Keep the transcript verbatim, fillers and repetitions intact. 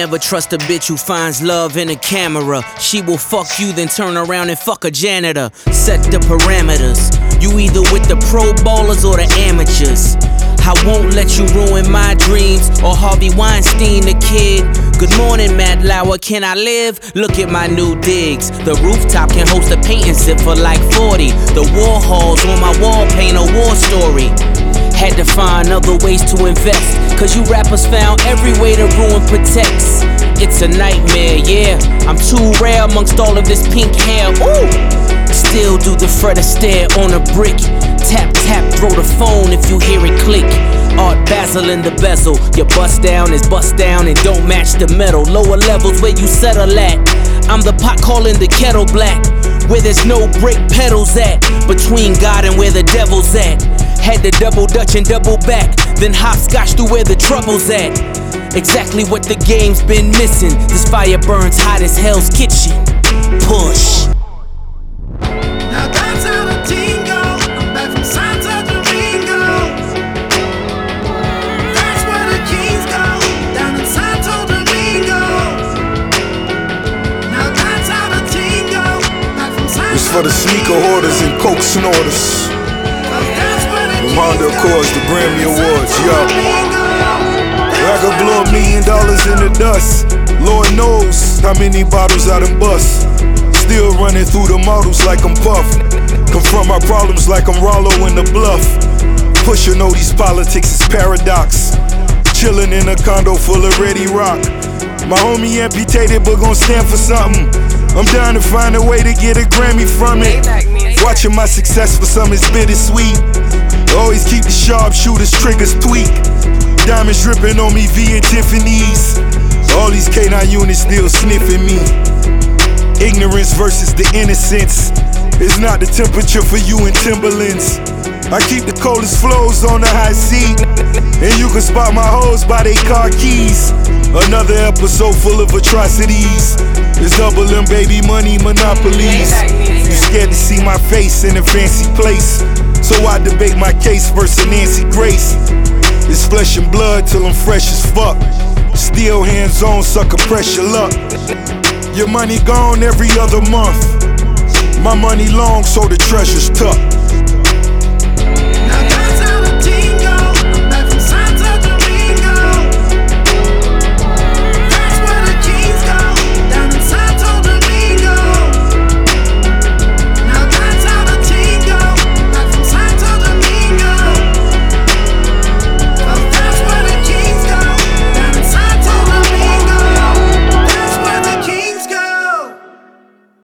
Never trust a bitch who finds love in a camera. She will fuck you, then turn around and fuck a janitor. Set the parameters. You either with the pro ballers or the amateurs. I won't let you ruin my dreams, or Harvey Weinstein the kid. Good morning, Matt Lauer, can I live? Look at my new digs. The rooftop can host a painting sip for like forty. The Warhols on my wall paint a war story. Had to find other ways to invest, cause you rappers found every way to ruin Protects. It's a nightmare, yeah. I'm too rare amongst all of this pink hair. Ooh! Still do the Fred Astaire on a brick. Tap, tap, throw the phone if you hear it click. Art Basel in the bezel. Your bust down is bust down and don't match the metal. Lower levels where you settle at. I'm the pot calling the kettle black. Where there's no brake pedals at. Between God and where the devil's at. Had to double dutch and double back. Then hopscotch through where the trouble's at. Exactly what the game's been missing. This fire burns hot as Hell's Kitchen. Push. Now that's how the team goes. I'm back from Santo Domingo. That's where the Kings go, down in Santo Domingo. Now that's how the team goes. Back from Santo It's for the sneaker hoarders and coke snorters. Reminder, of course, the Grammy Awards, yo. I could blow a million dollars in the dust. Lord knows how many bottles I done bust. Still running through the models like I'm Puff. Confront my problems like I'm Rollo in the Bluff. Pushing all these politics is paradox. Chilling in a condo full of ready rock. My homie amputated but gon' stand for something. I'm down to find a way to get a Grammy from it. Watching my success for some is bittersweet. Always keep the sharpshooters triggers tweak. Diamonds dripping on me via Tiffany's. All these K nine units still sniffing me. Ignorance versus the innocence. It's not the temperature for you in Timberlands. I keep the coldest flows on the high seat. And you can spot my hoes by they car keys. Another episode full of atrocities. It's double M baby money monopolies. You scared to see my face in a fancy place. So I debate my case versus Nancy Grace. It's flesh and blood till I'm fresh as fuck. Still hands on, sucker pressure luck. Your money gone every other month. My money long, so the treasure's tucked.